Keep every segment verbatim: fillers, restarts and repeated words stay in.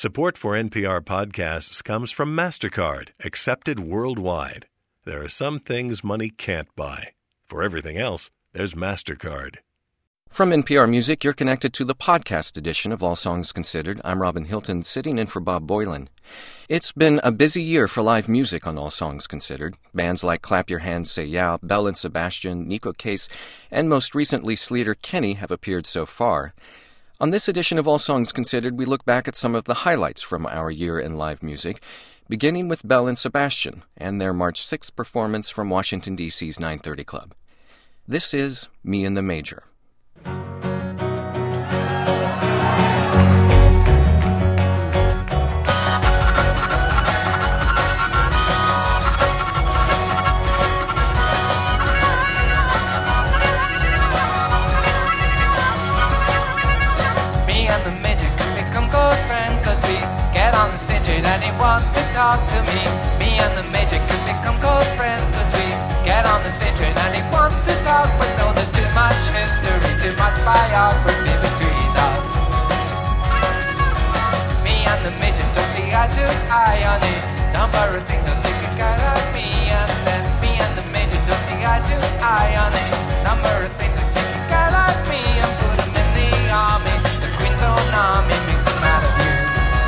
Support for N P R podcasts comes from MasterCard, accepted worldwide. There are some things money can't buy. For everything else, there's MasterCard. From N P R Music, you're connected to the podcast edition of All Songs Considered. I'm Robin Hilton, sitting in for Bob Boylan. It's been a busy year for live music on All Songs Considered. Bands like Clap Your Hands, Say Yeah, Belle and Sebastian, Neko Case, and most recently Sleater Kinney have appeared so far. On this edition of All Songs Considered, we look back at some of the highlights from our year in live music, beginning with Belle and Sebastian and their March sixth performance from Washington, D C's nine thirty Club. This is Me and the Major. On the century and he wants to talk to me. Me and the Major could become close friends, cause we get on the century and he wants to talk, but know there's too much history, too much biography between us. Me and the Major don't see eye to eye on a number of things. I'll take a guy like me, and then me and the Major don't see eye to eye on a number of things. I'll take a guy like me and put him in the army. The Queen's own army makes him out of you.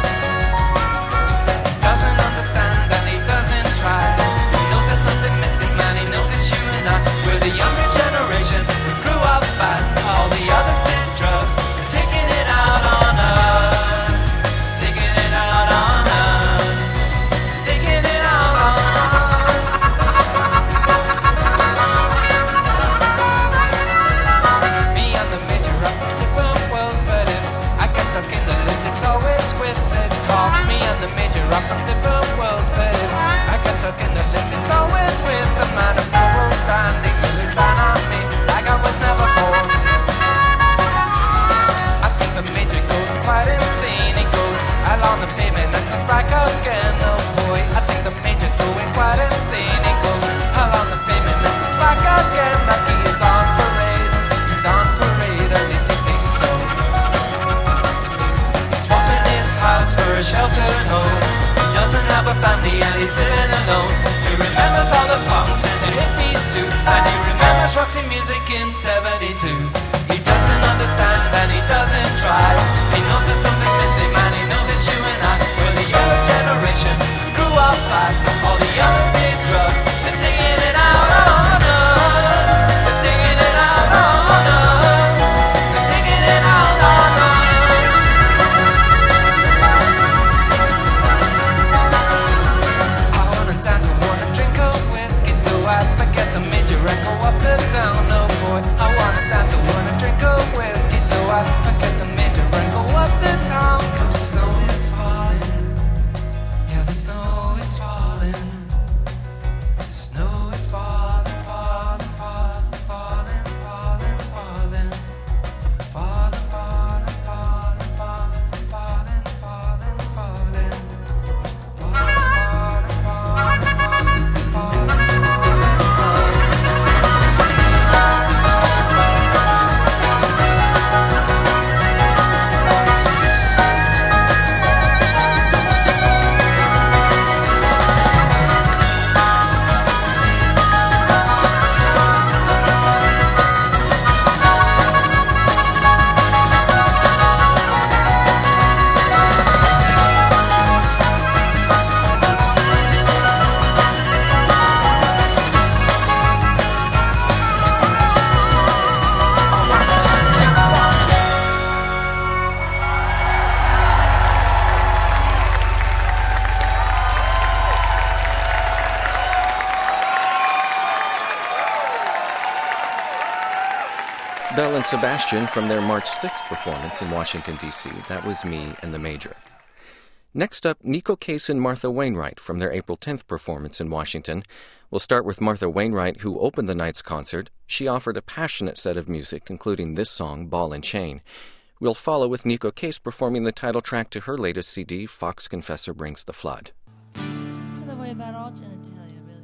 Doesn't understand and he doesn't try. He knows there's something missing, man, he knows it's you and I. We're the younger generation, we grew up fast. All the others did drugs, taking it out on us. Taking it out on us. Taking it out on us. Me and the Major up in different worlds, but if I get stuck in the loop, it's always with the talk. Me and the Major up from different worlds, but if I get stuck in the lift, it's always with the man of purple standing, who looks down on me like I was never born. I think the Major goes quite insane. He goes along the pavement and comes back again. Oh boy, I think the Major's going quite insane. He goes along the pavement and comes back again. Like he is on parade, he's on parade, at least he thinks so. Swapping his house for a sheltered home. He doesn't have a family and he's living alone. He remembers all the punks and the hippies too, and he remembers Roxy Music in seventy-two. He doesn't understand and he doesn't try. He knows there's something missing, man, he knows it's you and I. We're the younger generation, grew up fast. All the others did drugs, they're taking it out on us. They're taking it out on us. They're taking it out on us. Go up and down, oh boy, I wanna dance, I wanna drink a whiskey. So I forget the Major and go up the town. Cause the snow is falling, yeah, the snow is falling. The snow is falling, falling, falling, falling, falling, falling. Falling, falling, falling, falling, falling, falling, falling. Falling, falling, falling, falling, falling. Belle and Sebastian from their March sixth performance in Washington, D C That was Me and the Major. Next up, Neko Case and Martha Wainwright from their April tenth performance in Washington. We'll start with Martha Wainwright, who opened the night's concert. She offered a passionate set of music, including this song, Ball and Chain. We'll follow with Neko Case performing the title track to her latest C D, Fox Confessor Brings the Flood. I feel that way about all genitalia, really.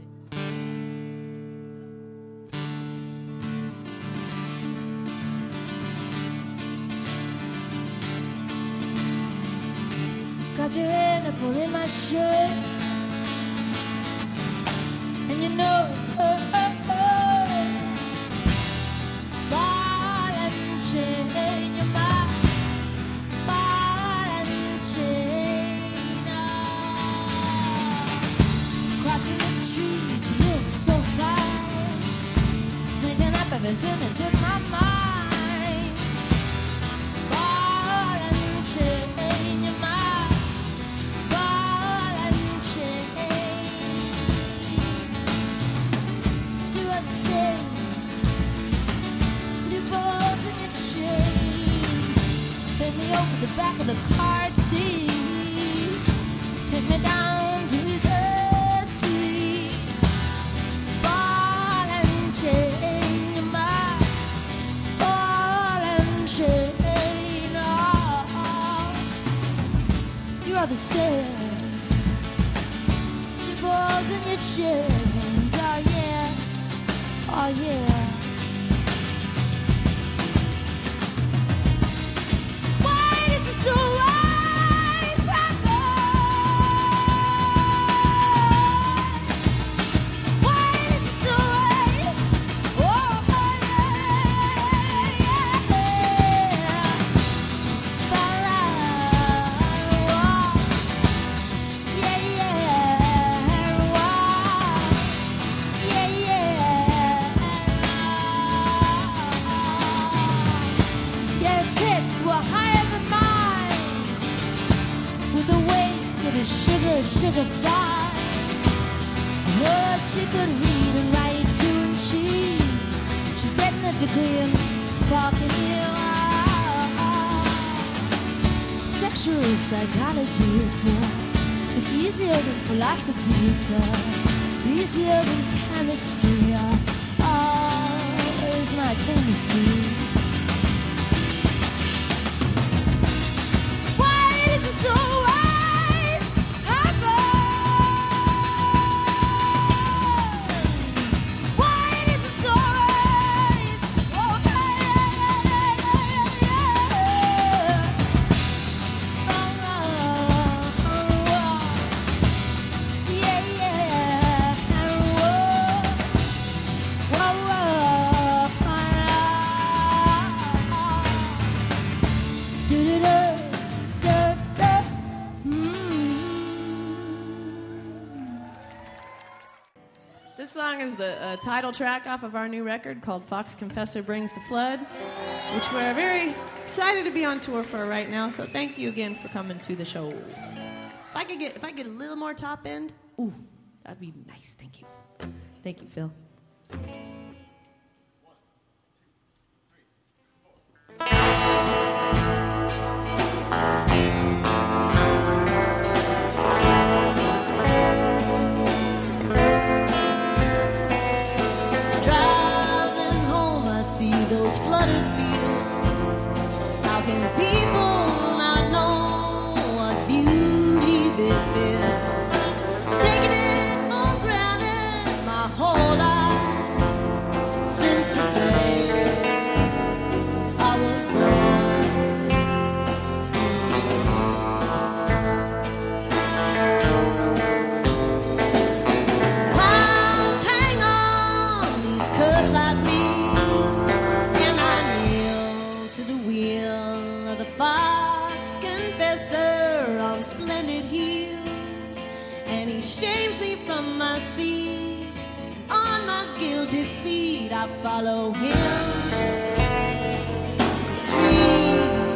Got hold your hand up, pulling my shirt. And you know it hurts. Ball and chain, you're my ball and chain. Oh. Crossing the street, you look so fine. Thinking up everything that's in my mind. Ball and chain, you're my ball and chain. You are the same, with your balls and your chains. Bend me over the back of the car seat. Take me down to the street. Ball and chain, you're my ball and chain. Oh, you are the same, your balls and your chains. Oh yeah, oh yeah. Why is it so wise happen? Why is it so wise? Oh yeah, yeah. Yeah, yeah. Your tits were higher than mine, with a waist of a sugar, sugar fly. Her chicken heat and right tune cheese. She's getting a degree in fucking you. Sexual psychology is uh, it's easier than philosophy. It's uh, easier than chemistry. Uh, oh, it's my chemistry. Why is it so wise? Happen? Why is it so wise? Oh, yeah, yeah, yeah, yeah. Oh, oh, oh. Yeah, yeah. Whoa, whoa, do-do-do, do-do. Mm. This song is the uh, title track off of our new record called Fox Confessor Brings the Flood, which we're very excited to be on tour for right now. So thank you again for coming to the show. If I could get, if I get a little more top end, ooh, that'd be nice. Thank you. Thank you, Phil. Driving home, I see those flooded fields. How can people not know what beauty this is? Taking it for granted my whole life since the day I was born. Clouds hang on these curves like me, and I kneel to the wheel of the Fox Confessor on splendid heels, and he shames me from my seat. On my guilty feet, I follow him. Tree.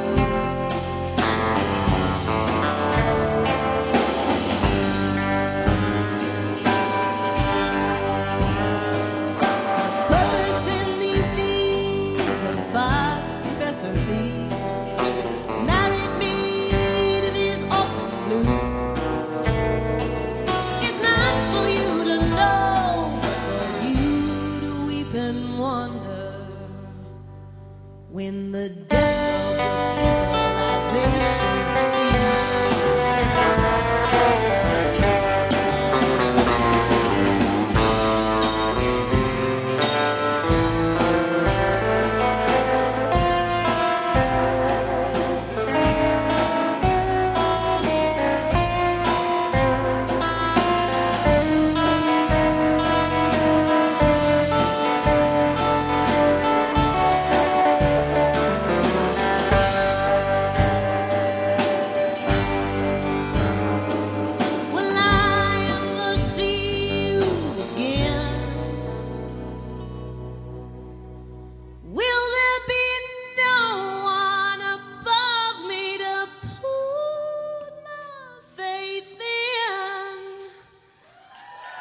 Purpose in these deeds of Fox Confessor, please married me to these awful blues. It's not for you to know, for you to weep and wonder.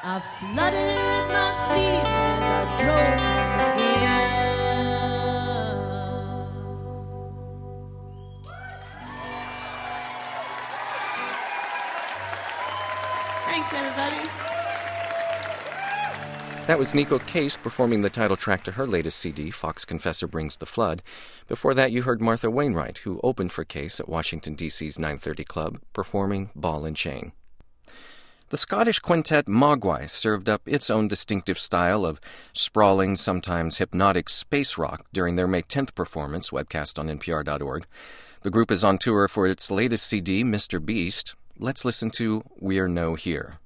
I flooded my sleeves as I drove again. Thanks, everybody. That was Nico Case performing the title track to her latest C D, Fox Confessor Brings the Flood. Before that, you heard Martha Wainwright, who opened for Case at Washington, D C's nine thirty Club, performing Ball and Chain. The Scottish quintet Mogwai served up its own distinctive style of sprawling, sometimes hypnotic space rock during their May tenth performance, webcast on N P R dot org. The group is on tour for its latest C D, Mister Beast. Let's listen to We're No Here.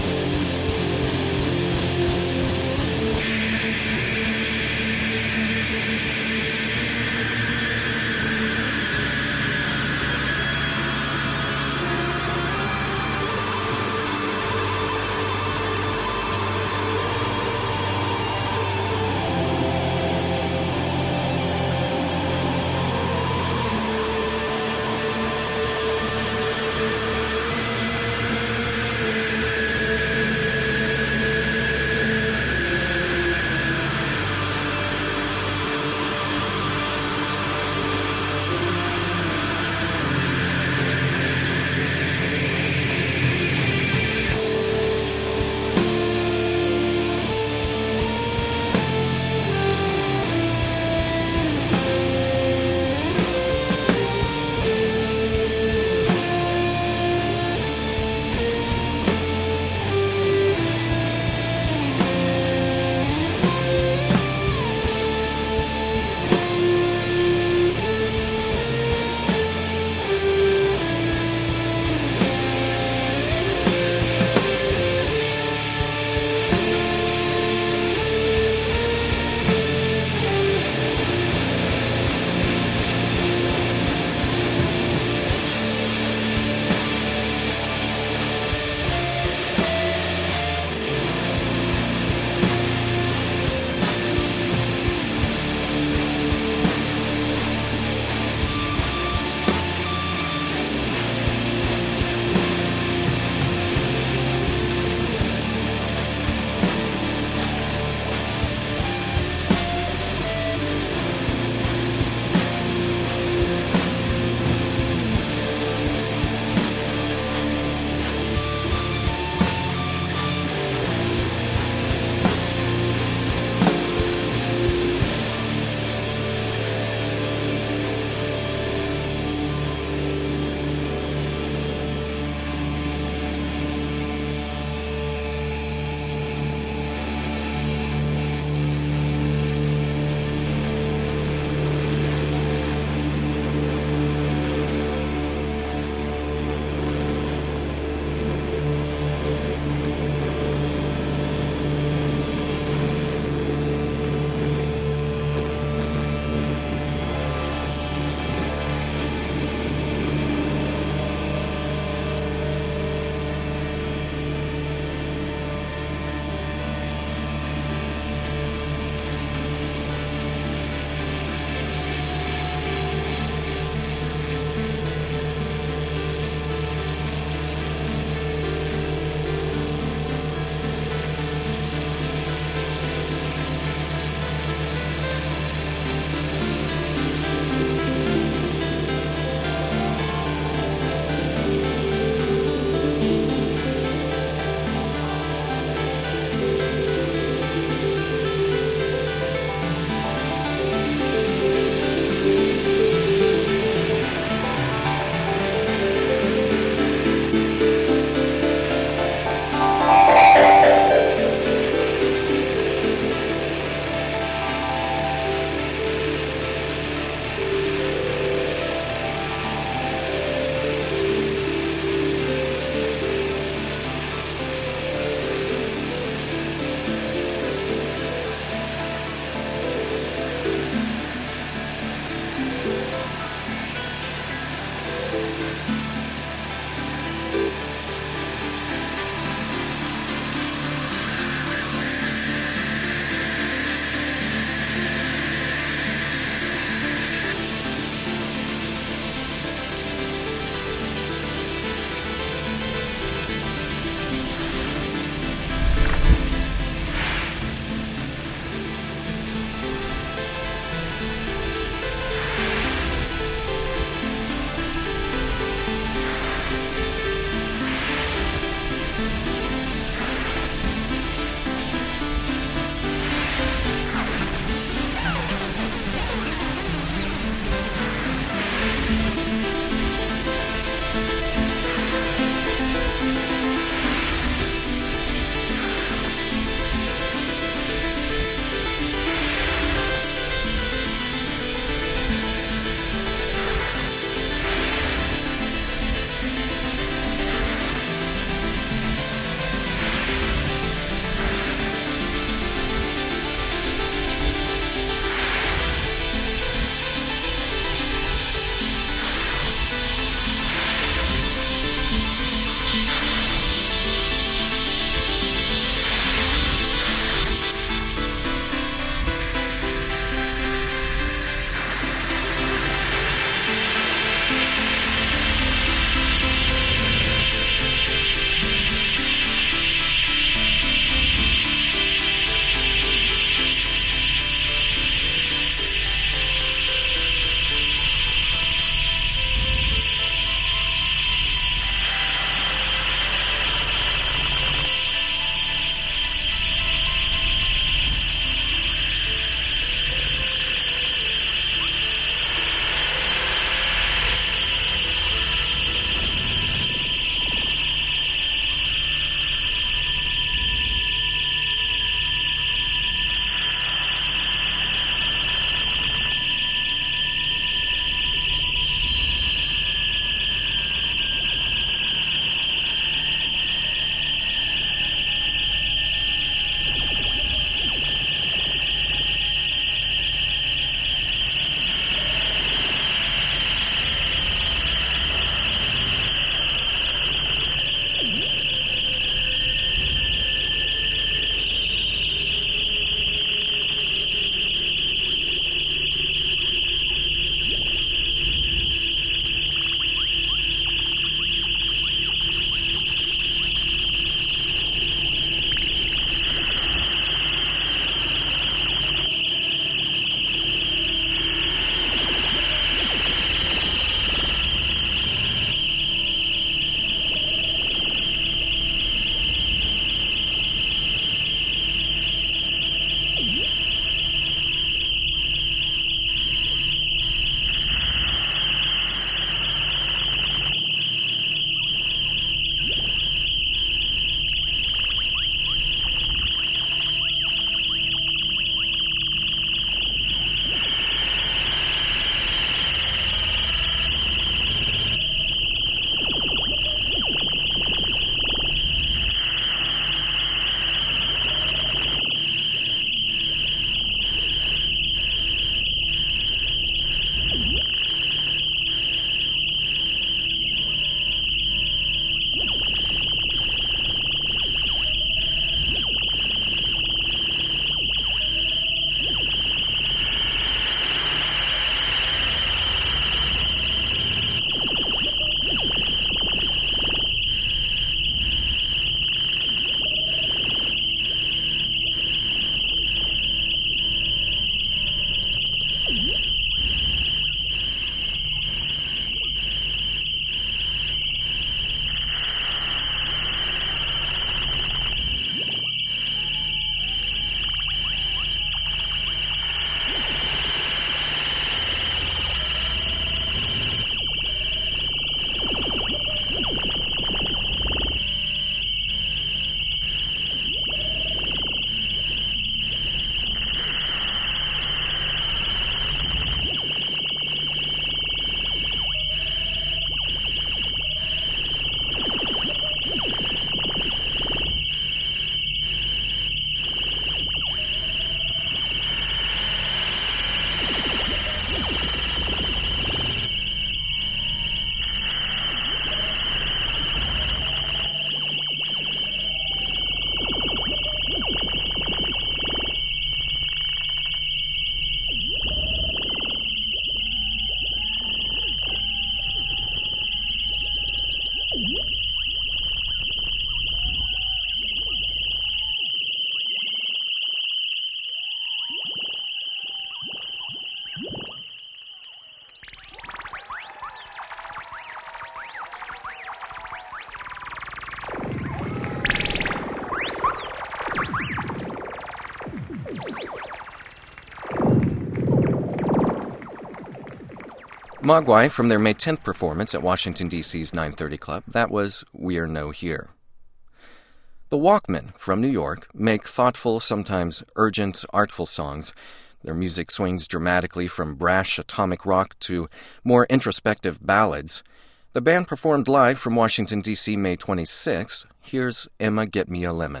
Mogwai from their May tenth performance at Washington, D C's nine thirty Club. That was We're No Here. The Walkmen from New York make thoughtful, sometimes urgent, artful songs. Their music swings dramatically from brash atomic rock to more introspective ballads. The band performed live from Washington, D C May twenty-sixth. Here's Emma Get Me a Lemon.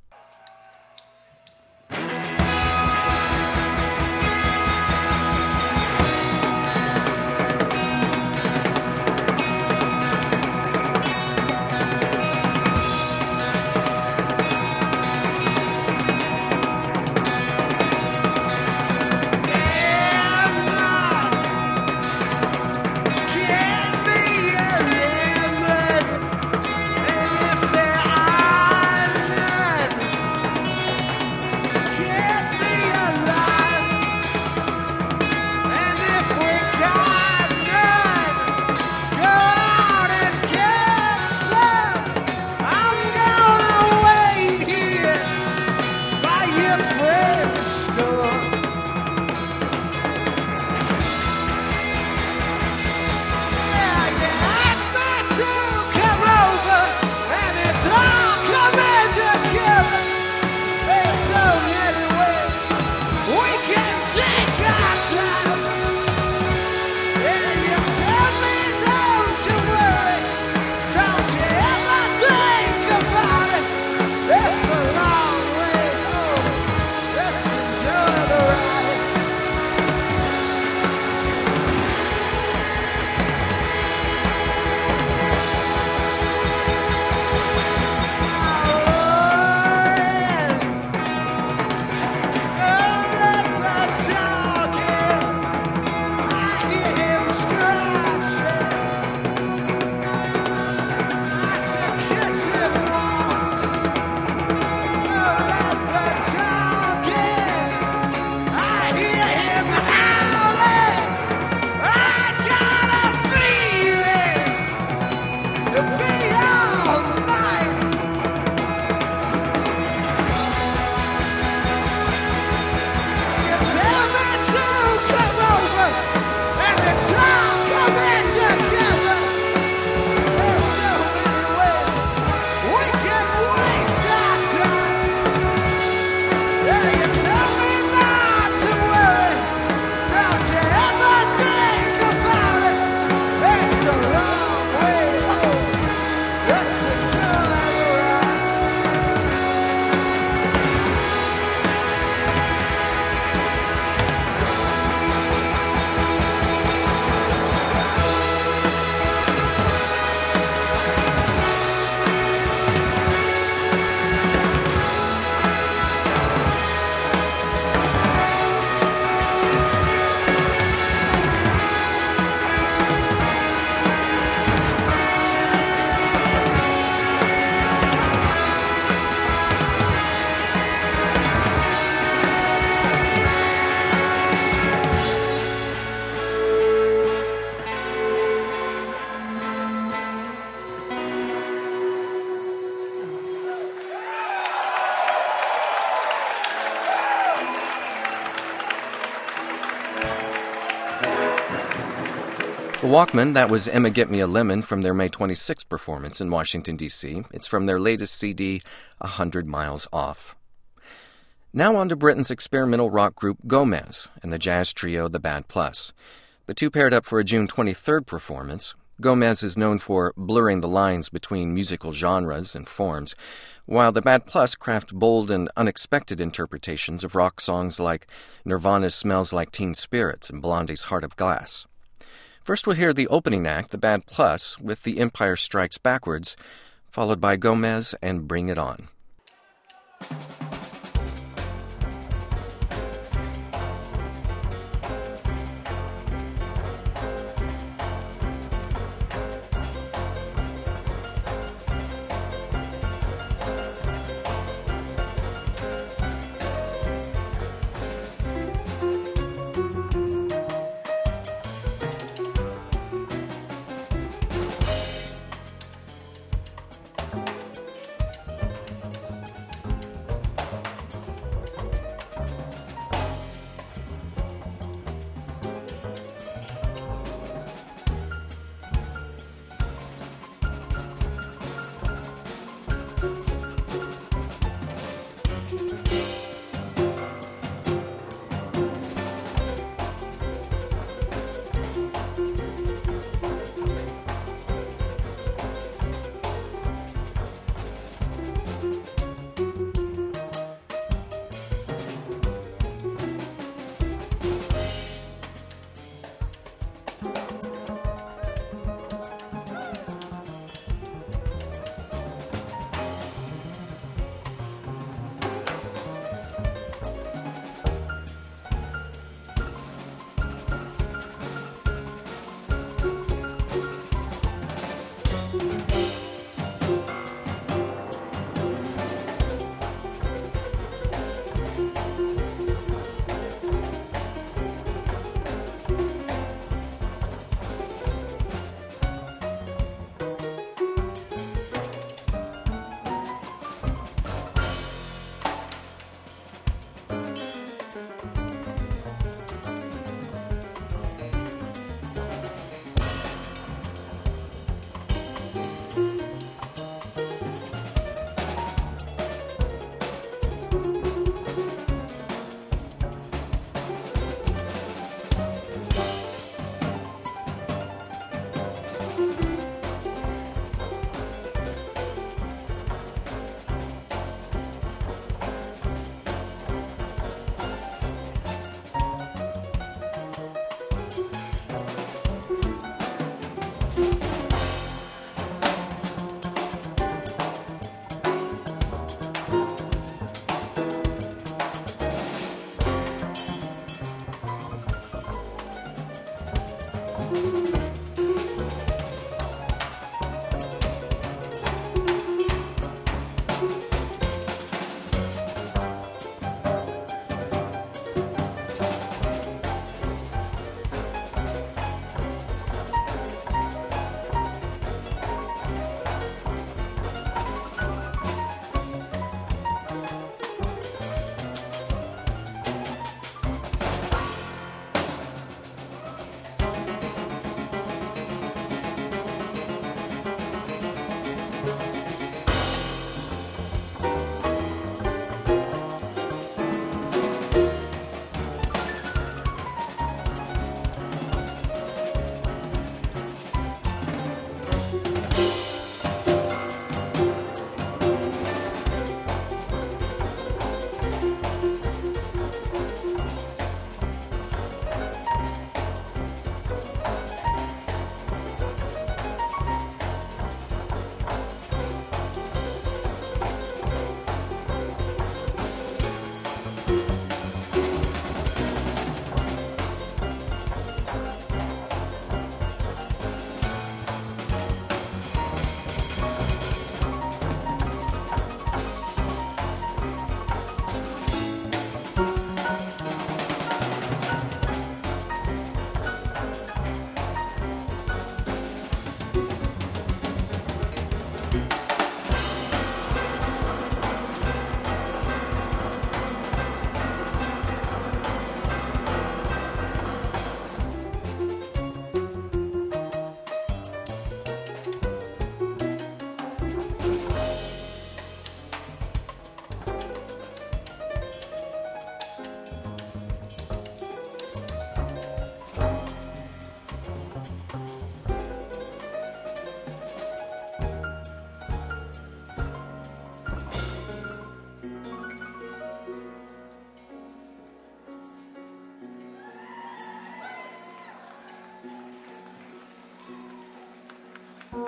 The Walkmen, that was Emma Get Me a Lemon from their May twenty-sixth performance in Washington, D C It's from their latest C D, A Hundred Miles Off. Now on to Britain's experimental rock group Gomez and the jazz trio The Bad Plus. The two paired up for a June twenty-third performance. Gomez is known for blurring the lines between musical genres and forms, while The Bad Plus craft bold and unexpected interpretations of rock songs like Nirvana's Smells Like Teen Spirit and Blondie's Heart of Glass. First we'll hear the opening act, The Bad Plus, with The Empire Strikes Backwards, followed by Gomez and Bring It On.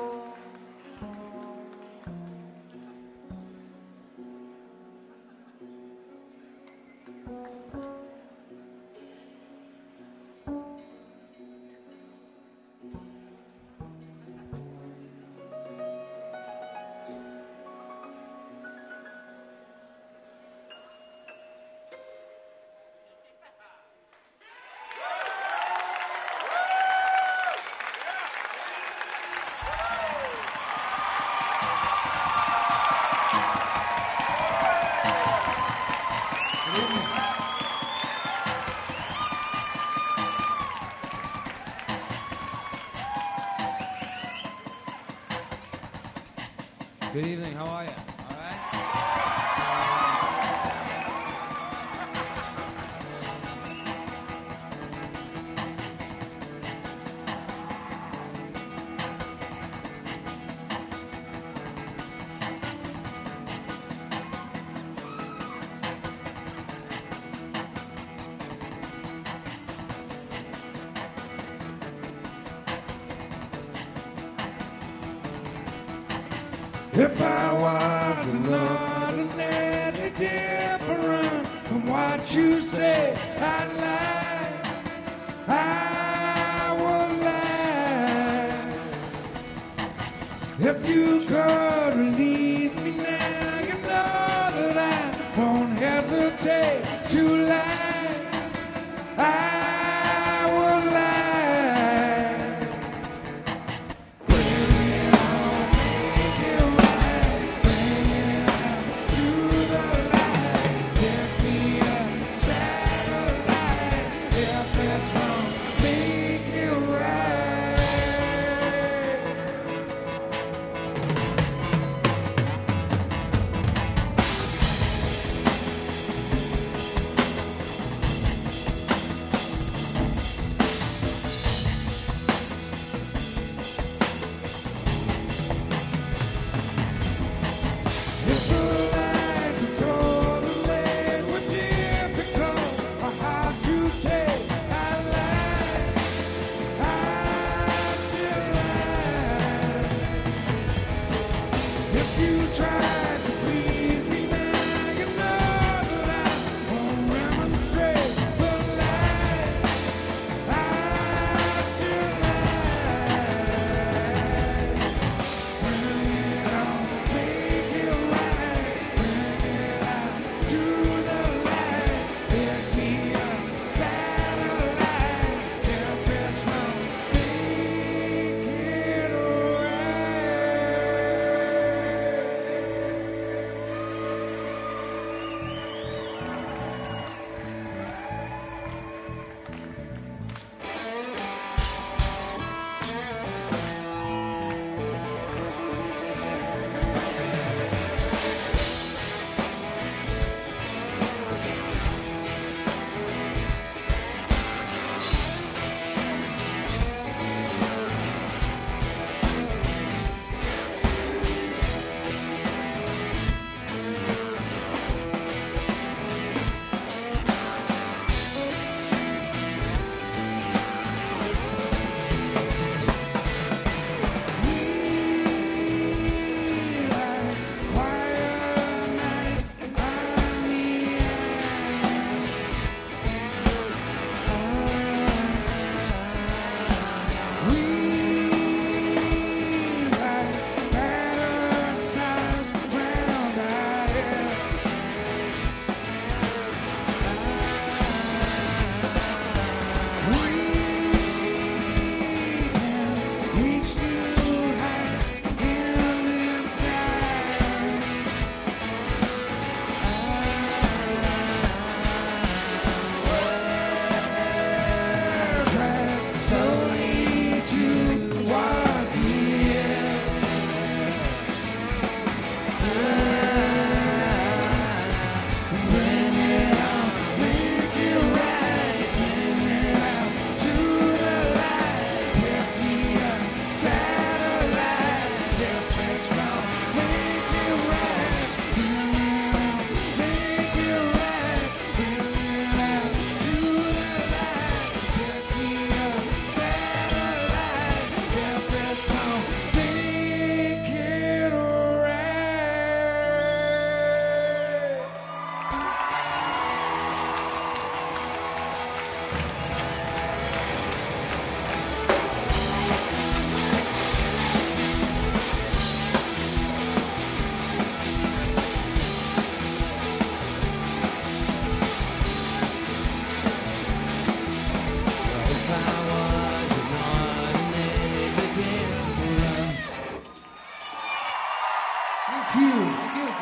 Good evening, how are you? All right? If I was an ordinary different from what you say, I'd lie, I would lie. If you could release me now, you know that I won't hesitate to lie, I would lie.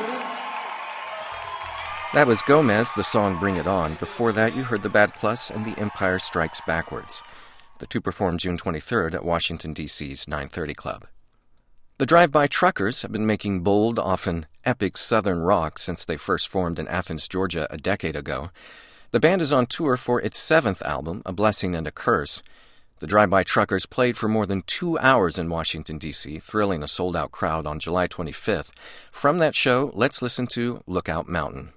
That was Gomez, the song Bring It On. Before that, you heard The Bad Plus and The Empire Strikes Backwards. The two performed June twenty-third at Washington, D C's nine thirty Club. The Drive-By Truckers have been making bold, often epic Southern rock since they first formed in Athens, Georgia a decade ago. The band is on tour for its seventh album, A Blessing and a Curse. The Drive-By Truckers played for more than two hours in Washington, D C, thrilling a sold-out crowd on July twenty-fifth. From that show, let's listen to Lookout Mountain.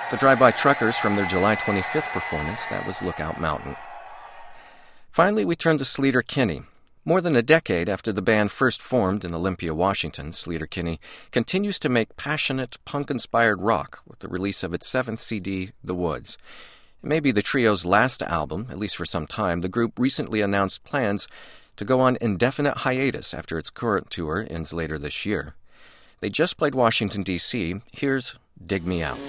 The Drive-By Truckers from their July twenty-fifth performance, that was Lookout Mountain. Finally, we turn to Sleater-Kinney. More than a decade after the band first formed in Olympia, Washington, Sleater-Kinney continues to make passionate, punk-inspired rock with the release of its seventh C D, The Woods. It may be the trio's last album, at least for some time. The group recently announced plans to go on indefinite hiatus after its current tour ends later this year. They just played Washington, D C Here's Dig Me Out.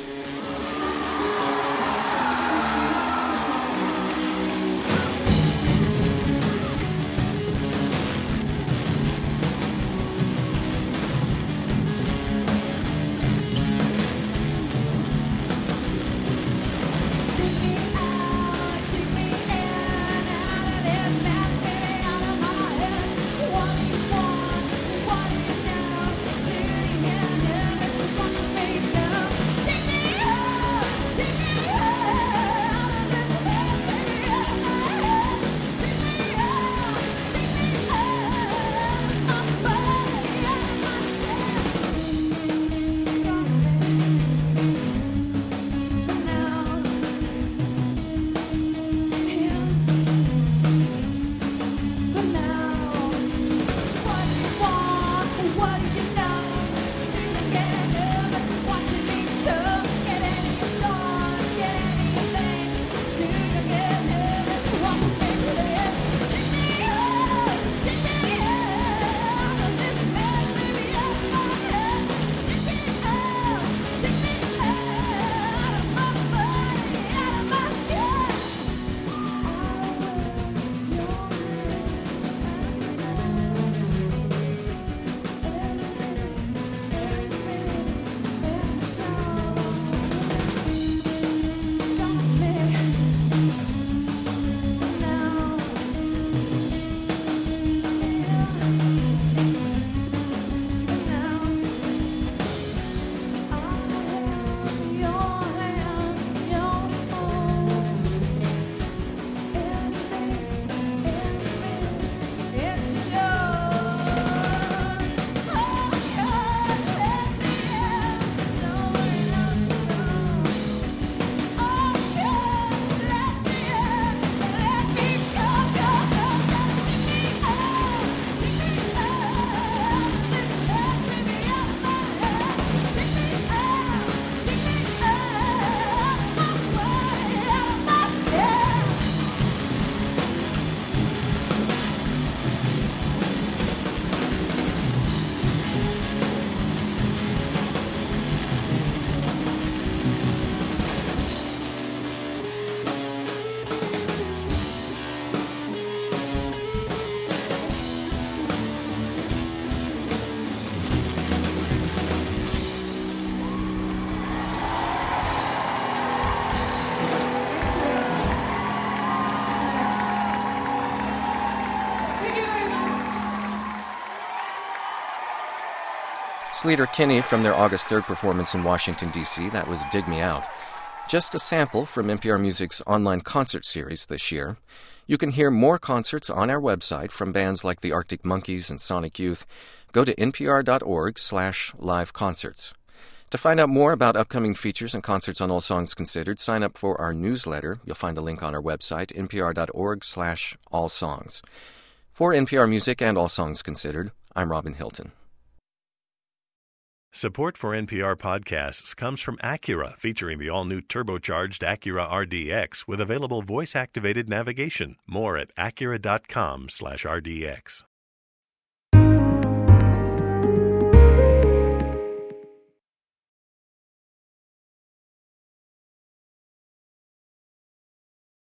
Sleater-Kinney from their August third performance in Washington, D C That was Dig Me Out. Just a sample from N P R Music's online concert series this year. You can hear more concerts on our website from bands like the Arctic Monkeys and Sonic Youth. Go to npr.org slash live concerts. To find out more about upcoming features and concerts on All Songs Considered, sign up for our newsletter. You'll find a link on our website, npr.org slash all songs. For N P R Music and All Songs Considered, I'm Robin Hilton. Support for N P R podcasts comes from Acura, featuring the all-new turbocharged Acura R D X with available voice-activated navigation. More at acura.com slash RDX.